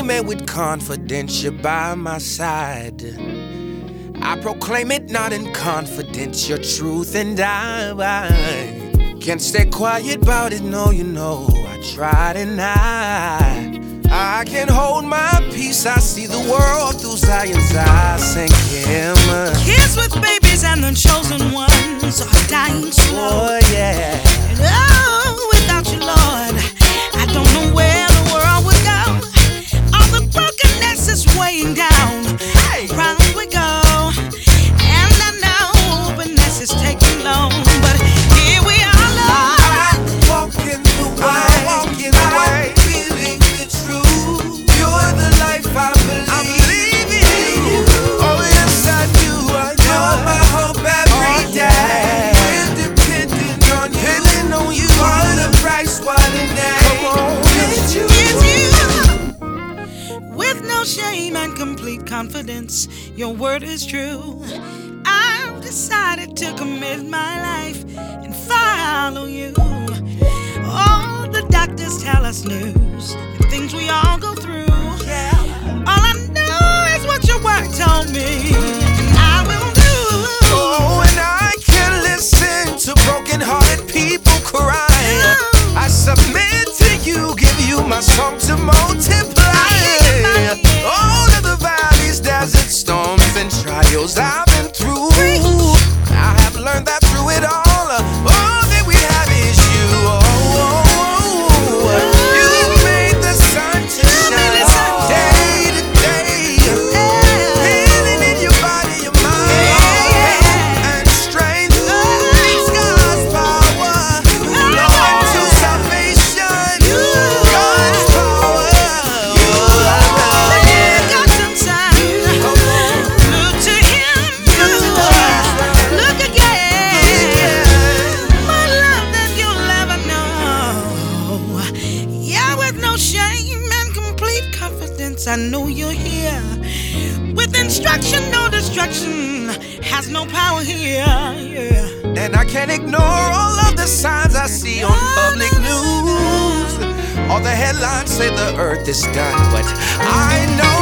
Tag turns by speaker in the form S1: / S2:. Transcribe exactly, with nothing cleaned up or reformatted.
S1: name, and with confidence you're by my side. I proclaim it not in confidence, your truth, and I, I can't stay quiet about it, no, you know I tried and I I can't hold my peace, I see the world through Zion's eyes. Sing him.
S2: Kids with babies and the chosen ones are dying slow.
S1: Oh yeah.
S2: And oh, without you, Lord, I don't know where the world would go. All the brokenness is weighing down.
S1: Hey.
S2: Round we go. And I know openness is taking long, but here we are, Lord.
S1: I'm walking the way. I'm walking the way. I'm feeling the truth. You're the life I believe. I'm believing in you. Oh yes, I do. I know. You're my hope every oh, day. Yeah. Depending on you. Depending on you. For the price, what a name. Come on. It's you.
S2: It's you. With no shame and complete confidence, your word is true. I've decided to commit my life and follow you. All the doctors tell us news, the things we all go through.
S1: Yeah.
S2: All I know is what your word told me, and I will do.
S1: Oh, and I can listen to broken-hearted people crying.
S2: Oh.
S1: I submit to you, give you my song to multiply. All of the valleys, deserts, storms, and trials I've been through. I have learned that through it all, all that we have is you. Oh, oh, oh. You made the sun to shine day to day. Healing in your body, your mind, and strength. God's power, Lord, to salvation. God's power.
S2: I know you're here. With instruction, no destruction has no power here. Yeah.
S1: And I can't ignore all of the signs I see on public news. All the headlines say the earth is done, but I know